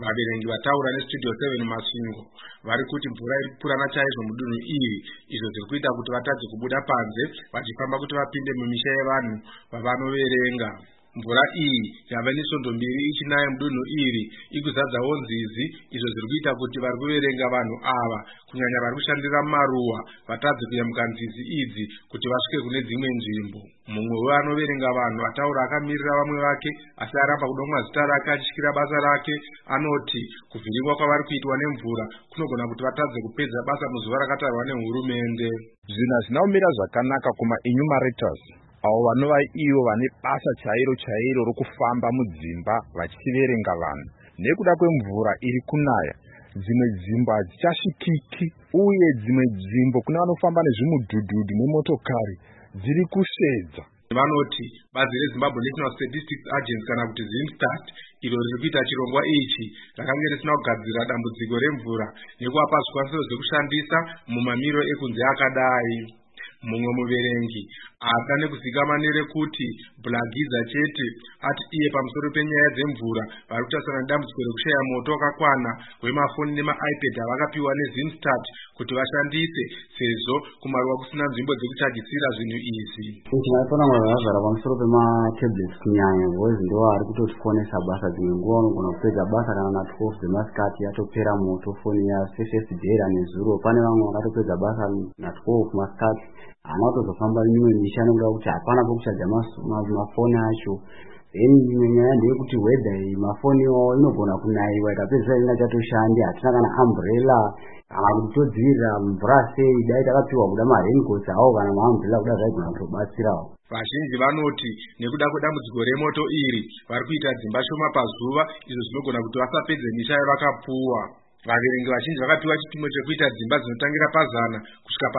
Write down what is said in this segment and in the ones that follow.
Vaverengi vataura neStudio 7 Masvingo vari kuti mvura iri kupurana chaizvo mudunhu iri, izvo zviri kuita kuti vatadze kubuda panze vachifamba kuti vapinde mumisha yevanhu vavanoverenga. Mvura iyi yava nesvondo mbiri ichinaya mudunhu iri ikuzadzawo nzizi, izvo zviri kuita kuti vari kuverenga vanhu ava kunyanya vari kushandira mumaruwa vatadze kuyambuka nzizi idzi kuti vasvike kune dzimwe nzvimbo. Mumwe wevanoverenga vanhu ataura akamirira vamwe vake asi aramba kudomwa zita rake achisvikira basa rake, anoti kuvhiringwa kwavari kuitwa nemvura kunogona kuti vatadze kupedza basa muzuva rakatarwa nehurumende. Zvinhu hazvina kumira zvakanaka kuma-enumerators avo vanova ivo vane basa chairo rokufamba mudzimba vachiverenga vanhu. Nekuda kwemvura iri kunaya, dzimwe dzimbo hadzichasvikiki, uye dzimwe dzimbo kune vanofamba nezvimudhudhudhu nemotokari dziri kusvedza. Vanoti bazi reZimbabwe National Statistics Agency kana kuti ZimStat iro riri kuita chirongwa ichi rakanga risina kugadzira dambudziko remvura nekuvapa zvikwanisiro zvekushandisa mumamiro ekunze akadai. Mumwe muverengi asa nekuzikama nerekuti Blagiza chete ati iye pamusoro penyaya dzemvura vari kutarisana nedambudziko rekushaya moto wakakwana wemafoni nemaiPad avakapiwa neZimStat kuti vashandise sezvo kumaruwa kusina nzvimbo dzekuchagisira zvinhu izvi. Tinofana kuzara pamusoro pematablets kunyanya voice ndo ari kutotikonesa basa. Dzimwe nguva unogona kupedza basa kana na 12 dzemasikati yatopera moto foni ya Safest Data nezuro. Pane vamwe vakatopedza basa na 12 masikati anotozofamba imwe misha nekuda kuti hapana pokuchaja mafoni acho. Then imwe nyaya ndeyekuti weather iyi mafoni inogona kunaiwa ikapedzisira ingachatoshandi, hatina kana umbrella kana kuti todzivirira mvura sei. Dai takapiwa kuda ma-raincoats awo kana ma-umbrella kuda zvaigona kutobatsirawo. Vazhinji vanoti nekuda kwedambudziko remoto iri vari kuita dzimba shoma pazuva, izvo zvinogona kuti vasapedze misha yavakapuwa. Vaverengi vazhinji vakapiwa chipimo chekuita dzimba dzinotangira pa100 kusvika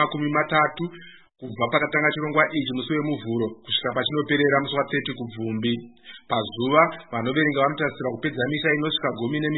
pa130 kubva pakatanga chirongwa ichi musi wemuvhuro kusvika pachinoperera musi wa30 kubvumbi. Pazuva vanoverenga vanotarisira kupedza misha inosvika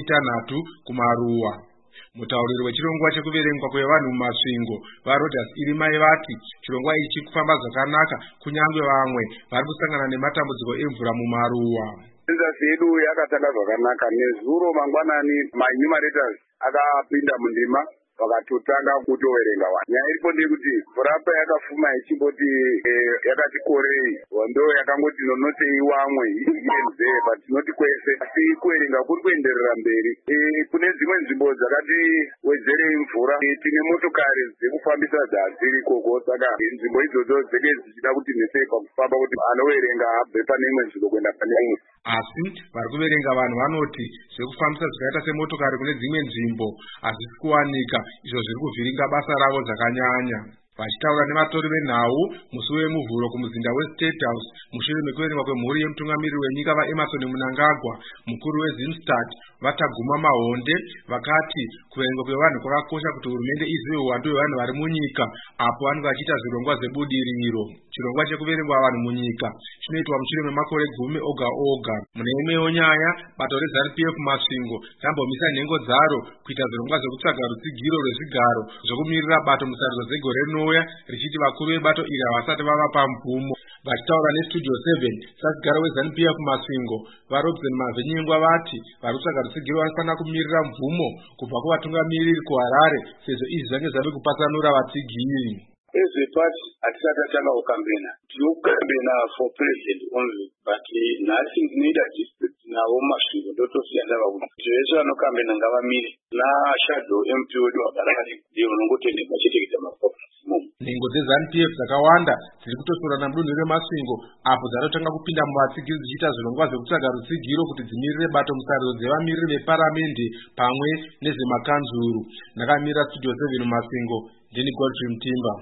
16 kumaruwa. Mutauriri wechirongwa chekuverengwa kwevanhu mumasvingo vaRogers Irimai vati chirongwa ichi kufamba zvakanaka kunyange vamwe vari kusangana nematambudziko emvura mumaruwa. Nzasi yedu yakatanga zvakanaka. Nezuro mangwanani ma-enumerators akapinda mundima vakatotanga kutoverenga vanhu. Nyaya iripo ndeyekuti mvura payakafuma ichimboti yakati korei ndo yakangoti nonotei wamwe ienze patinoti kwese, asi kuverenga kuri kuenderera mberi. Kune dzimwe nzvimbo dzakati wedzerei mvura tine motokari dzekufambisa dzadziri ikoko, saka nzvimbo idzodzo dzinenge dzichida kuti nesei pakufamba kuti anoverenga abve pane imwe nzvimbo kuenda pane imwe. Asi vari kuverenga vanhu vanoti zvekufambisa zvakaita semotokari kune dzimwe nzvimbo hazvisi kuwanika, izvo zviri kuvhiringa basa ravo zvakanyanya. Vachitaura nevatori venhau musi wemuvhuro kumuzinda weState House mushure mekuverengwa kwemhuri yemutungamiriri wenyika vaEmmerson Mnangagwa, mukuru weZimStat vataguma Mahonde vakati kuverengwa kwevanhu kwakakosha kuti hurumende izive uwandu hwevanhu vari munyika apo vanhu vachiita zvirongwa zvebudiriro. Chirongwa chekuverengwa vanhu munyika chinoitwa mushure memakore 10 oga oga. Mune imwewo nyaya, bato reZANU-PF Masvingo rambomisa nhengo dzaro kuita zvirongwa zvekutsvaga rutsigiro rwezvigaro zvokumirira bato mutariro dzegore rinouya, richiti vakuru vebato iri havasati vavapa mvumo. Vachitaura neStudio 7 sasigaro weZANU-PF Masvingo vaRobson Mavhenyengwa vati vari kutsvaga rutsigiro vanofanira kumirira mvumo kubva kuvatungamiriri kuHarare sezvo izvi zvange zvave kupatsanura vatsigiri. As a party, hatisati tatanga kukambena. Tinokambena for president only, but nothing neither district navo Masvingo ndotosiyana vakuti zvese vanokambena ngavamire naShadow MP wedu waBaraka ndiye unongotendeka chete kuita maprograms. Nhengo dzeZANU-PF dzakawanda dziri kutosorana mudunhu reMasvingo apo dzatotanga kupinda muvatsigiri dzichiita zvirongwa zvekutsvaga rutsigiro kuti dzimirire bato mutariro dzevamiriri veparamende pamwe nezvemakanzuru. Ndakamirira Studio 7 Masvingo, ndini Godfrey Mutimba.